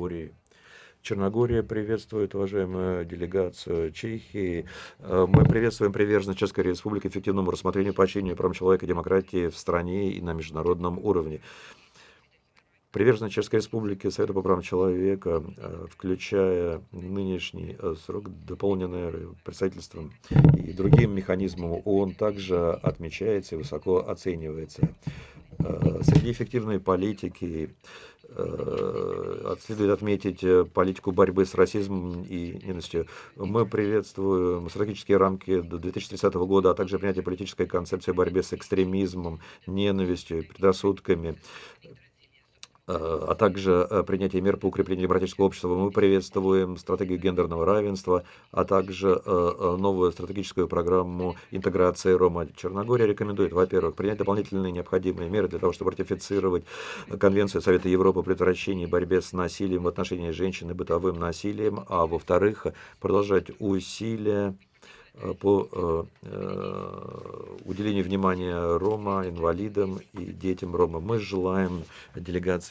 Черногории. Черногория приветствует уважаемую делегацию Чехии. Мы приветствуем приверженность Чешской Республики эффективному рассмотрению поощрения прав человека и демократии в стране и на международном уровне. Приверженность Чешской Республики Совету по правам человека, включая нынешний срок, дополненный представительством и другим механизмам ООН, также отмечается и высоко оценивается. Среди эффективной политики следует отметить политику борьбы с расизмом и ненавистью. Мы приветствуем стратегические рамки до 2030 года, а также принятие политической концепции борьбы с экстремизмом, ненавистью и предрассудками, а также принятие мер по укреплению демократического общества. Мы приветствуем стратегию гендерного равенства, а также новую стратегическую программу интеграции Рома. Черногория рекомендует, во-первых, принять дополнительные необходимые меры для того, чтобы ратифицировать Конвенцию Совета Европы о предотвращении и борьбе с насилием в отношении женщин и бытовым насилием, а во-вторых, продолжать усилия по уделению внимания Рома, инвалидам и детям Рома. Мы желаем делегации